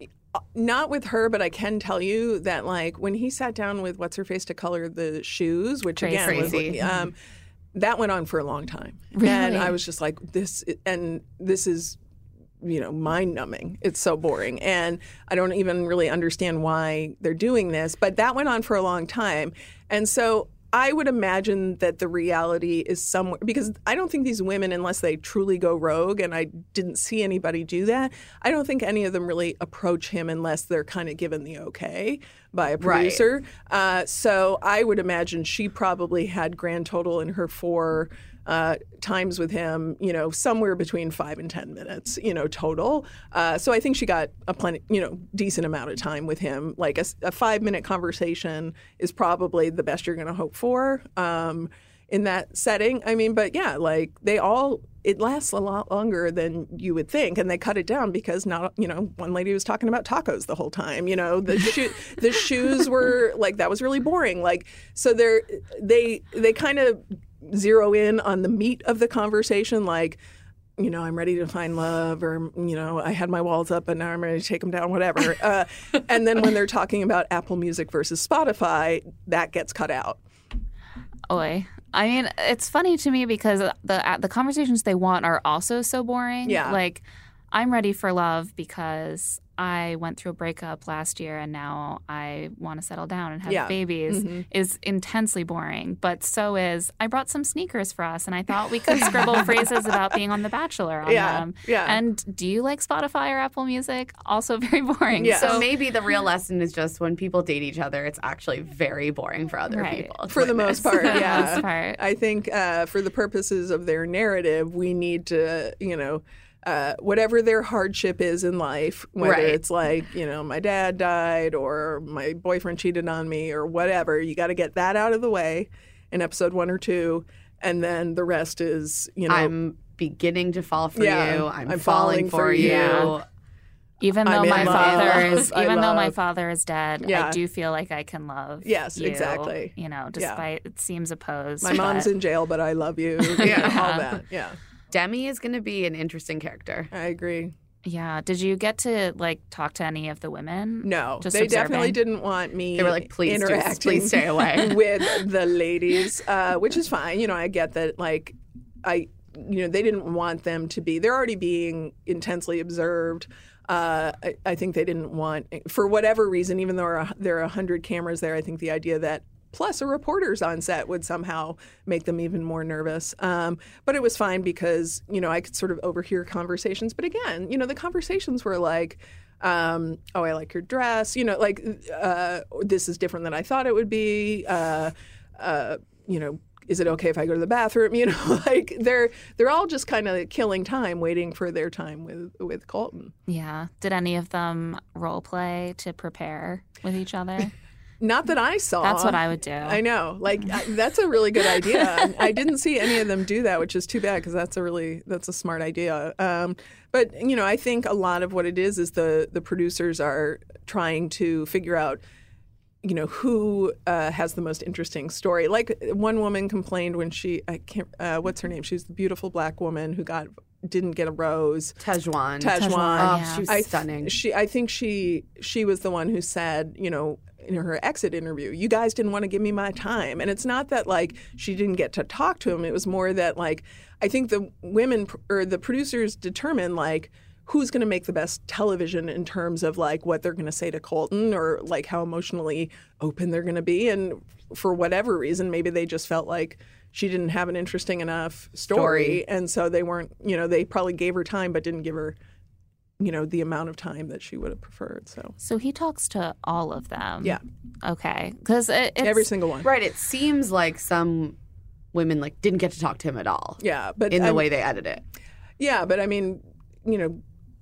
S4: Not with her, but I can tell you that, like, when he sat down with What's-Her-Face to color the shoes, which again was,
S1: Crazy.
S4: um, that went on for a long time.
S2: Really?
S4: And I was just like, this, and this is, you know, mind-numbing. It's so boring. And I don't even really understand why they're doing this. But that went on for a long time. And so I would imagine that the reality is somewhere, because I don't think these women, unless they truly go rogue, and I didn't see anybody do that, I don't think any of them really approach him unless they're kind of given the okay by a producer. Right. Uh, so I would imagine she probably had grand total in her four Uh, times with him, you know, somewhere between five and ten minutes, you know, total. Uh, so I think she got a plenty, you know, decent amount of time with him. Like a, a five minute conversation is probably the best you're going to hope for um, in that setting. I mean, but yeah, like they all, it lasts a lot longer than you would think, and they cut it down because not, you know, one lady was talking about tacos the whole time. You know, the sho- the shoes were like, that was really boring. Like, so they're they they kind of zero in on the meat of the conversation, like, you know, I'm ready to find love, or, you know, I had my walls up, but now I'm ready to take them down, whatever. Uh, and then when they're talking about Apple Music versus Spotify, that gets cut out.
S2: Oy. I mean, it's funny to me because the the conversations they want are also so boring.
S4: Yeah.
S2: Like, I'm ready for love because I went through a breakup last year and now I want to settle down and have
S4: Yeah.
S2: babies mm-hmm. is intensely boring. But so is, I brought some sneakers for us and I thought we could scribble phrases about being on The Bachelor on
S4: yeah.
S2: them.
S4: Yeah.
S2: And do you like Spotify or Apple Music? Also very boring.
S4: Yeah.
S1: So maybe the real lesson is just when people date each other, it's actually very boring for other
S2: Right.
S1: people.
S4: For the most part,
S2: For the
S4: yeah.
S2: most part.
S4: I think uh, for the purposes of their narrative, we need to, you know, Uh, whatever their hardship is in life, whether
S1: Right.
S4: it's like, you know, my dad died or my boyfriend cheated on me or whatever, you got to get that out of the way in episode one or two. And then the rest is, you know.
S1: I'm beginning to fall for
S4: Yeah,
S1: you. I'm,
S4: I'm
S1: falling,
S4: falling
S1: for
S4: for
S1: you.
S2: you. Even though
S4: I'm
S2: my
S4: in
S2: father
S4: love.
S2: is,
S4: I
S2: even though my
S4: love-
S2: father is dead,
S4: Yeah.
S2: I do feel like I can love.
S4: Yes,
S2: you,
S4: exactly.
S2: You know,
S4: Yeah.
S2: despite it seems opposed.
S4: My mom's
S2: but-
S4: in jail, but I love you. Yeah, all that. Yeah,
S1: Demi is going to be an interesting character.
S4: I agree.
S2: Yeah. Did you get to like talk to any of the women?
S4: No,
S2: Just
S4: they
S2: observing?
S4: definitely didn't want me.
S1: They were like, please, just,
S4: interacting
S1: please stay away.
S4: with the ladies, uh, which is fine. You know, I get that. Like, I, you know, they didn't want them to be. They're already being intensely observed. Uh, I, I think they didn't want, for whatever reason, even though there are a hundred cameras there. I think the idea that plus a reporter's on set would somehow make them even more nervous. Um, but it was fine because, you know, I could sort of overhear conversations. But again, you know, the conversations were like, um, oh, I like your dress, you know, like uh, this is different than I thought it would be. Uh, uh, you know, is it okay if I go to the bathroom? You know, like they're they're all just kind of killing time waiting for their time with, with Colton.
S2: Yeah. Did any of them role play to prepare with each other?
S4: Not that I saw.
S2: That's what I would do.
S4: I know. Like I, that's a really good idea. I didn't see any of them do that, which is too bad because that's a really that's a smart idea. Um, but you know, I think a lot of what it is is the the producers are trying to figure out, you know, who uh, has the most interesting story. Like one woman complained when she I can't uh, what's her name? She was the beautiful black woman who got didn't get a rose.
S1: Tejuan.
S4: Tejuan.
S1: Oh,
S2: yeah.
S1: she was
S4: I,
S1: stunning.
S4: She, I think she she was the one who said, you know, in her exit interview, you guys didn't want to give me my time. And it's not that like she didn't get to talk to him. It was more that like I think the women pr- or the producers determine like who's going to make the best television in terms of like what they're going to say to Colton or like how emotionally open they're going to be. And for whatever reason, maybe they just felt like she didn't have an interesting enough story.
S1: Story.
S4: And so they weren't, you know, they probably gave her time but didn't give her, you know, the amount of time that she would have preferred. So
S2: So he talks to all of them.
S4: yeah,
S2: Okay. Because it, it's
S4: every single one.
S1: Right. It seems like some women like didn't get to talk to him at all.
S4: Yeah, but
S1: In the
S4: I'm-
S1: way they edit it.
S4: Yeah, but I mean, you know,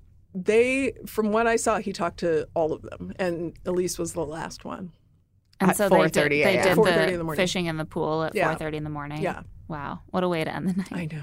S4: they from what I saw, he talked to all of them, and Elise was the last one.
S2: And
S1: At
S2: so they did,
S1: four thirty
S2: they
S1: a m.
S2: did
S4: four thirty in the
S2: the
S4: morning.
S2: fishing in the pool at
S4: Yeah.
S2: four thirty in the morning.
S4: Yeah.
S2: Wow. What a way to end the night.
S4: I know,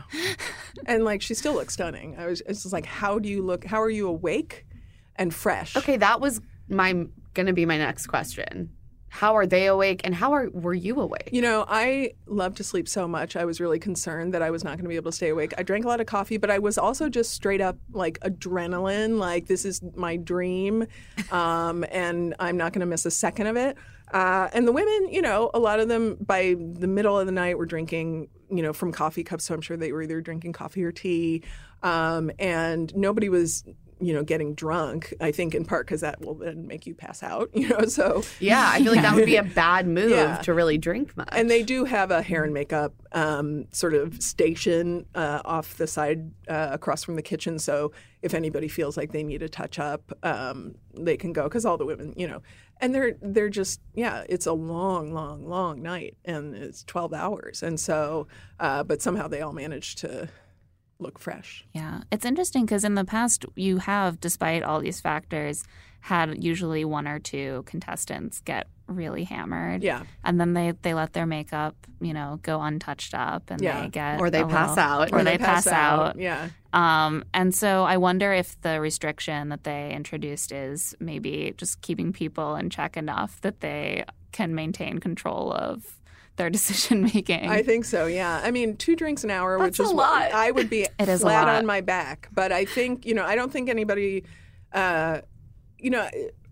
S4: and like she still looks stunning. I was it's just like, how do you look? How are you awake and fresh?
S1: Okay, that was my going to be my next question. How are they awake, and how are were you awake?
S4: You know, I love to sleep so much. I was really concerned that I was not going to be able to stay awake. I drank a lot of coffee, but I was also just straight up like adrenaline. Like this is my dream, um, and I'm not going to miss a second of it. Uh, and the women, you know, a lot of them by the middle of the night were drinking, you know, from coffee cups. So I'm sure they were either drinking coffee or tea. Um, and nobody was, you know, getting drunk. I think in part because that will then make you pass out, you know. So
S1: yeah, I feel like that would be a bad move
S4: Yeah.
S1: to really drink much.
S4: And they do have a hair and makeup um, sort of station uh, off the side uh, across from the kitchen. So if anybody feels like they need a touch up, um, they can go because all the women, you know, and they're they're just yeah, it's a long, long, long night and it's twelve hours, and so uh, but somehow they all manage to look fresh.
S2: Yeah. It's interesting because in the past, you have, despite all these factors, had usually one or two contestants get really hammered.
S4: Yeah.
S2: And then they, they let their makeup, you know, go untouched up and
S4: Yeah.
S2: they get
S1: Or they
S2: a
S1: pass
S2: little-
S1: out.
S2: Or,
S4: Or
S2: they, pass, out.
S4: Yeah.
S2: Um, and so I wonder if the restriction that they introduced is maybe just keeping people in check enough that they can maintain control of their decision making.
S4: I think so, yeah. I mean, two drinks an hour,
S1: That's
S4: which is
S1: a
S4: what
S1: lot.
S4: I would be
S2: It is a
S4: flat
S2: lot.
S4: on my back. But I think, you know, I don't think anybody, uh, you know,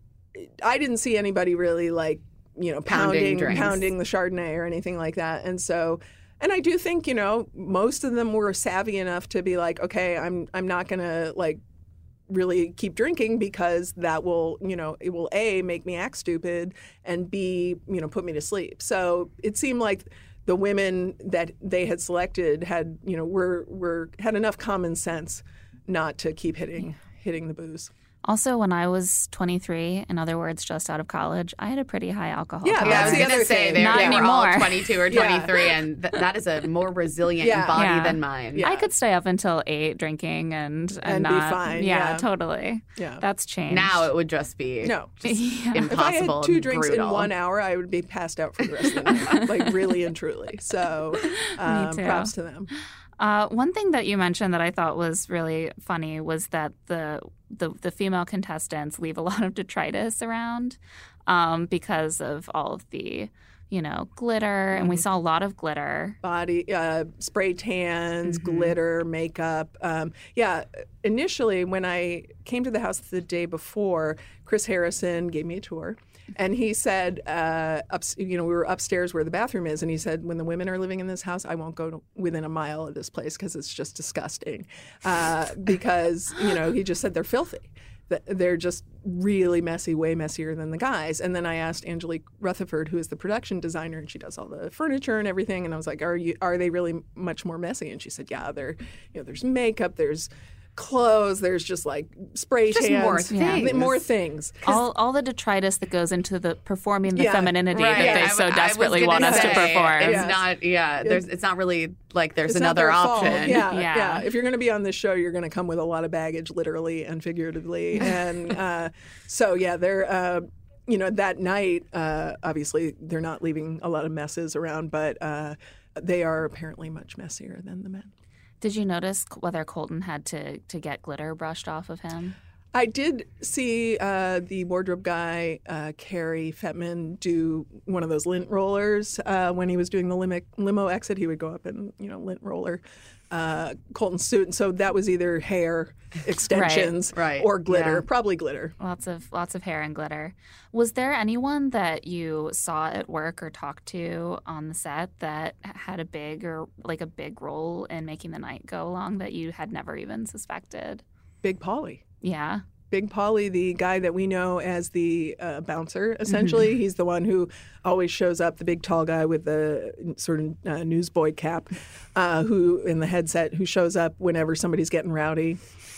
S4: I didn't see anybody really like, you know,
S1: Pounding
S4: pounding
S1: drinks.
S4: pounding the Chardonnay or anything like that. And so, and I do think, you know, most of them were savvy enough to be like, okay, I'm I'm not going to like really keep drinking because that will, you know, it will A, make me act stupid, and B, you know, put me to sleep. So it seemed like the women that they had selected had, you know, were were had enough common sense not to keep hitting hitting the booze.
S2: Also, when I was twenty-three, in other words, just out of college, I had a pretty high alcohol
S4: Yeah,
S1: Yeah, I
S2: tolerance.
S1: was
S4: That's the
S1: going to
S4: other
S1: say
S4: thing.
S1: they
S2: Not
S1: they were all
S2: anymore.
S1: twenty-two or
S4: Yeah.
S1: twenty-three, and th- that is a more resilient
S4: Yeah.
S1: body
S2: Yeah.
S1: than mine.
S4: Yeah.
S2: I could stay up until eight drinking and and,
S4: And be
S2: not,
S4: fine,
S2: Yeah,
S4: yeah.
S2: totally.
S4: Yeah.
S2: That's changed.
S1: Now it would just be
S4: No.
S1: just
S2: Yeah.
S4: If I had
S1: impossible
S4: two
S1: and
S4: drinks
S1: brutal.
S4: in one hour, I would be passed out for the rest of the night, like really and truly. So um,
S2: too.
S4: props to them.
S2: Uh, one thing that you mentioned that I thought was really funny was that the the, the female contestants leave a lot of detritus around um, because of all of the, you know, glitter, and we saw a lot of glitter.
S4: Body uh, spray tans,
S1: Mm-hmm.
S4: glitter, makeup. Um, yeah, initially when I came to the house the day before, Chris Harrison gave me a tour, and he said, uh, up, you know, we were upstairs where the bathroom is, and he said, when the women are living in this house, I won't go to within a mile of this place because it's just disgusting. Uh, because you know, he just said they're filthy. That they're just really messy, way messier than the guys. And then I asked Angelique Rutherford, who is the production designer, and she does all the furniture and everything. And I was like, "Are you? Are they really much more messy?" And she said, "Yeah, they're, you know, there's makeup, there's clothes, there's just like spray
S1: Just
S4: tans,
S1: more
S4: Yeah.
S1: things.
S4: more things."
S2: All all the detritus that goes into the performing the
S4: Yeah,
S2: femininity
S1: Right.
S2: that they
S1: I-
S2: so
S1: I was
S2: desperately
S1: gonna
S2: want us to
S1: say,
S2: perform.
S1: It's
S4: Yes.
S1: not. Yeah, there's. It's not really like there's
S4: It's not
S1: another
S4: their fault.
S1: option.
S4: Yeah,
S2: Yeah.
S4: yeah, If you're going to be on this show, you're going to come with a lot of baggage, literally and figuratively. And uh, so, yeah, they're, uh, you know, that night, uh, obviously, they're not leaving a lot of messes around, but uh, they are apparently much messier than the men.
S2: Did you notice whether Colton had to, to get glitter brushed off of him?
S4: I did see uh, the wardrobe guy, uh, Carrie Fettman, do one of those lint rollers uh, when he was doing the limo, limo exit. He would go up and, you know, lint roller uh, Colton's suit. And so that was either hair extensions
S1: right,
S4: or glitter,
S1: yeah.
S4: probably glitter.
S2: Lots of lots of hair and glitter. Was there anyone that you saw at work or talked to on the set that had a big or like a big role in making the night go along that you had never even suspected?
S4: Big Polly.
S2: Yeah.
S4: Big Polly, the guy that we know as the uh, bouncer, essentially. He's the one who always shows up, the big tall guy with the sort of uh, newsboy cap, uh, who in the headset, who shows up whenever somebody's getting rowdy.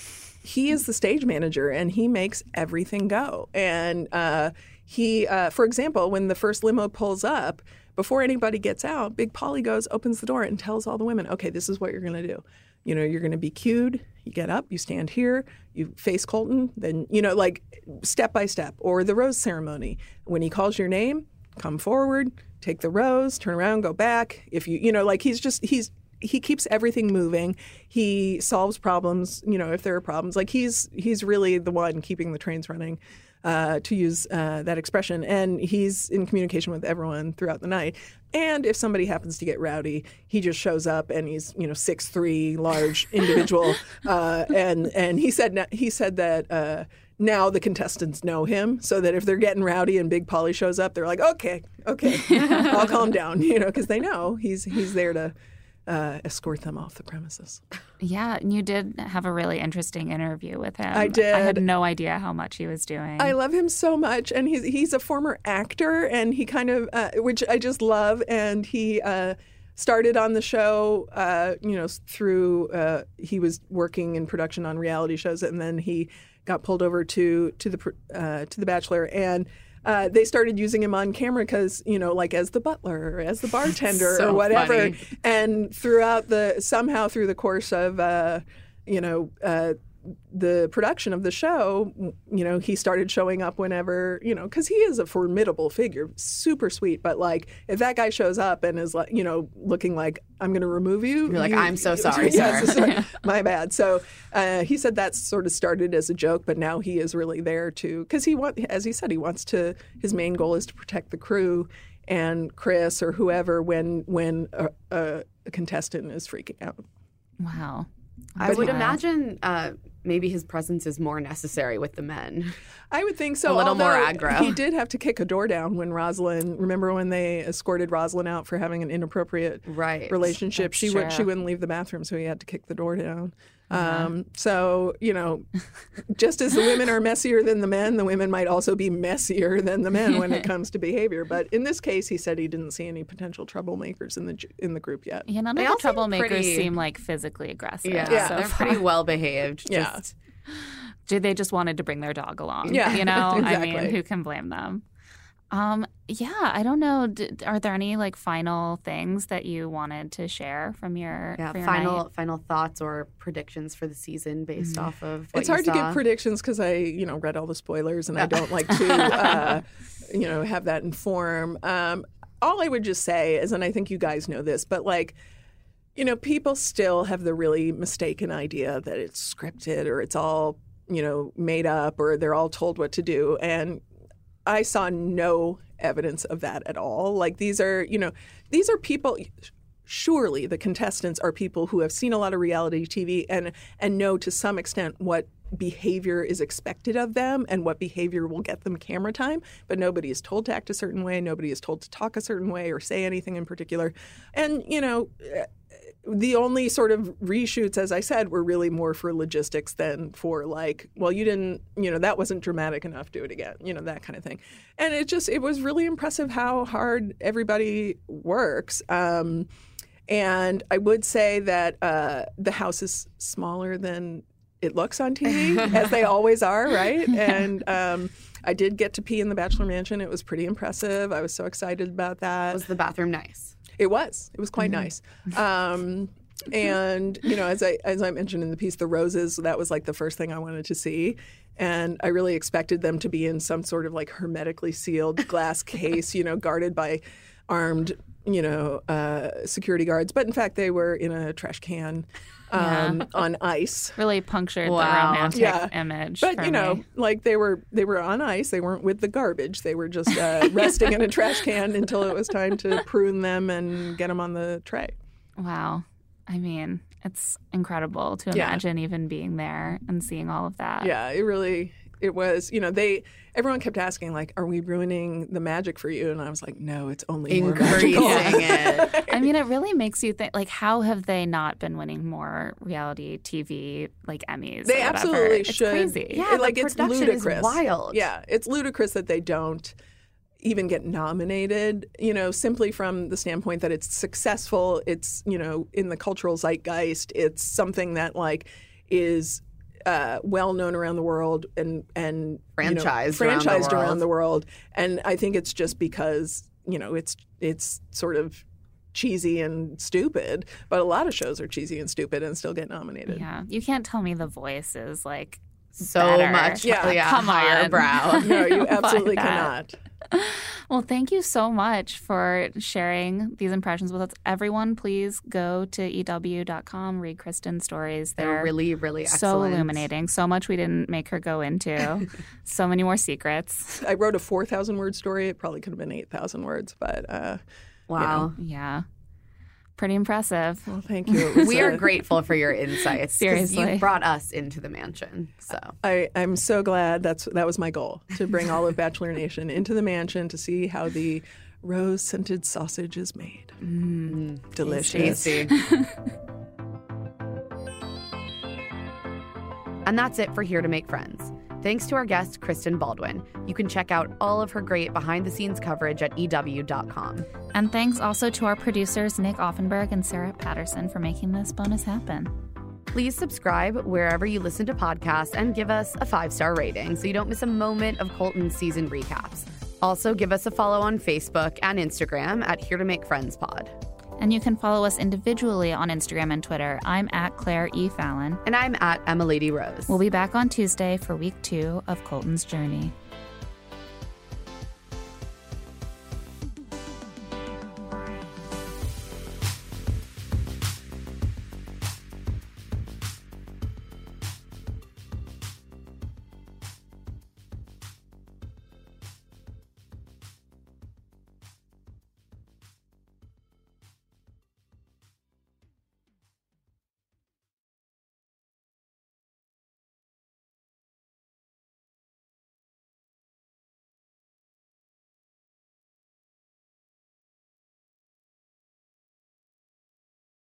S4: He is the stage manager, and he makes everything go. And uh, he, uh, for example, when the first limo pulls up, before anybody gets out, Big Polly goes, opens the door, and tells all the women, okay, this is what you're going to do. You know, you're going to be cued. You get up, you stand here, you face Colton, then, you know, like step by step. Or the rose ceremony. When he calls your name, come forward, take the rose, turn around, go back. If you, you know, like he's just, he's, he keeps everything moving. He solves problems, you know, if there are problems. Like he's, he's really the one keeping the trains running. Uh, to use uh, that expression. And he's in communication with everyone throughout the night. And if somebody happens to get rowdy, he just shows up and he's, you know, six three, large individual. uh, and and he said he said that uh, now the contestants know him, so that if they're getting rowdy and Big Polly shows up, they're like, okay, okay, I'll calm down, you know, because they know he's he's there to uh, escort them off the premises.
S2: Yeah, and you did have a really interesting interview with him.
S4: I did.
S2: I had no idea how much he was doing.
S4: I love him so much, and he's he's a former actor, and he kind of, uh, which I just love, and he uh, started on the show, uh, you know, through uh, he was working in production on reality shows, and then he got pulled over to to the uh, to The Bachelor, and uh, they started using him on camera because, you know, like as the butler or as the bartender
S1: So
S4: or whatever.
S1: funny.
S4: And throughout the somehow through the course of uh, you know. Uh, the production of the show, you know, he started showing up whenever, you know, because he is a formidable figure, super sweet. But like, if that guy shows up and is like, you know, looking like, I'm going to remove you.
S1: You're like,
S4: you-
S1: I'm so sorry,
S4: Yes,
S1: sir.
S4: sorry. My bad. So uh, he said that sort of started as a joke, but now he is really there to, because he want, as he said, he wants to, his main goal is to protect the crew and Chris or whoever when when a, a, a contestant is freaking out.
S2: Wow.
S1: I
S2: That's
S1: would
S2: wild.
S1: imagine uh, maybe his presence is more necessary with the men.
S4: I would think so.
S1: A little more
S4: although
S1: aggro.
S4: He did have to kick a door down when Rosalind. Remember when they escorted Rosalind out for having an inappropriate
S1: Right.
S4: relationship?
S2: That's
S4: she would
S2: true.
S4: she wouldn't leave the bathroom, so he had to kick the door down. Um, so you know, just as the women are messier than the men, the women might also be messier than the men when it comes to behavior. But in this case, he said he didn't see any potential troublemakers in the ju- in the group yet.
S2: Yeah, none
S1: They
S2: of
S1: all
S2: the
S1: seem
S2: troublemakers
S1: pretty-
S2: seem like physically aggressive.
S1: Yeah,
S4: Yeah.
S2: so
S1: they're
S2: far.
S1: pretty well behaved.
S4: Yeah.
S1: Just,
S2: They just wanted to bring their dog along.
S4: Yeah,
S2: You know,
S4: exactly.
S2: I mean, who can blame them? Um, yeah, I don't know. D- are there any like final things that you wanted to share from your,
S1: yeah.
S2: for your
S1: Final
S2: night?
S1: final thoughts or predictions for the season based off of what
S4: It's
S1: you
S4: hard to
S1: saw?
S4: give predictions because I, you know, read all the spoilers and I don't like to, uh, you know, have that inform. Um, all I would just say is, and I think you guys know this, but like, you know, people still have the really mistaken idea that it's scripted or it's all, you know, made up or they're all told what to do. And I saw no evidence of that at all. Like these are, you know, these are people. Surely the contestants are people who have seen a lot of reality T V and and know to some extent what behavior is expected of them and what behavior will get them camera time. But nobody is told to act a certain way. Nobody is told to talk a certain way or say anything in particular. And you know. The only sort of reshoots, as I said, were really more for logistics than for like, well, you didn't, you know, that wasn't dramatic enough, do it again, you know, that kind of thing. And it just, it was really impressive how hard everybody works. Um, and I would say that uh, the house is smaller than it looks on T V, as they always are, right? And um, I did get to pee in the Bachelor Mansion. It was pretty impressive. I was so excited about that.
S1: Was the bathroom nice?
S4: It was. It was quite nice. Um, and you know, as I as I mentioned in the piece, the roses, that was like the first thing I wanted to see. And I really expected them to be in some sort of like hermetically sealed glass case, you know, guarded by armed, you know, uh, security guards. But in fact, they were in a trash can um,
S2: Yeah.
S4: on ice.
S2: Really punctured
S1: Wow.
S2: the romantic
S4: Yeah.
S2: image.
S4: But
S2: for
S4: you know,
S2: me.
S4: like they were they were on ice. They weren't with the garbage. They were just uh, resting in a trash can until it was time to prune them and get them on the tray.
S2: Wow. I mean, it's incredible to
S4: Yeah.
S2: imagine even being there and seeing all of that.
S4: Yeah, it really it was. You know, they everyone kept asking like, "Are we ruining the magic for you?" And I was like, "No, it's only more
S1: Increasing
S4: magical."
S1: it.
S2: I mean, it really makes you think, like, how have they not been winning more reality T V, like, Emmys?
S4: They
S2: or whatever?
S4: absolutely
S2: It's
S4: should.
S2: crazy.
S1: Yeah, the
S4: like it's
S1: production is
S4: ludicrous.
S1: wild.
S4: Yeah, it's ludicrous that they don't even get nominated, you know, simply from the standpoint that it's successful, it's, you know, in the cultural zeitgeist, it's something that like is uh, well known around the world and and
S1: Franchised
S4: you know,
S1: around the
S4: franchised
S1: world.
S4: around the world. And I think it's just because, you know, it's it's sort of cheesy and stupid, but a lot of shows are cheesy and stupid and still get nominated.
S2: Yeah. You can't tell me The Voice is, like,
S1: So
S2: better.
S1: much,
S4: Yeah.
S1: yeah,
S2: Come
S1: higher
S2: on.
S1: brow.
S4: No, you
S2: Fuck
S4: absolutely
S2: that.
S4: cannot.
S2: Well, thank you so much for sharing these impressions with us. Everyone, please go to E W dot com, read Kristen's stories.
S1: They're
S2: They're
S1: really, really
S2: so
S1: excellent.
S2: illuminating. So much we didn't make her go into. So many more secrets.
S4: I wrote a four thousand word story. It probably could have been eight thousand words, but uh,
S1: Wow.
S2: Yeah. Pretty impressive.
S4: well, thank you. It was,
S1: We are
S4: uh,
S1: grateful for your insights. 'cause
S2: Seriously.
S1: You brought us into the mansion. So
S4: I, I'm so glad that's that was my goal, to bring all of Bachelor Nation into the mansion to see how the rose-scented sausage is made. Delicious.
S1: tasty. And that's it for Here to Make Friends. Thanks to our guest, Kristen Baldwin. You can check out all of her great behind-the-scenes coverage at E W dot com.
S2: And thanks also to our producers, Nick Offenberg and Sarah Patterson, for making this bonus happen.
S1: Please subscribe wherever you listen to podcasts and give us a five-star rating so you don't miss a moment of Colton's season recaps. Also, give us a follow on Facebook and Instagram at Here to Make Friends Pod.
S2: And you can follow us individually on Instagram and Twitter. I'm at Claire E. Fallon.
S1: And I'm at Emma Lady Rose.
S2: We'll be back on Tuesday for week two of Colton's Journey.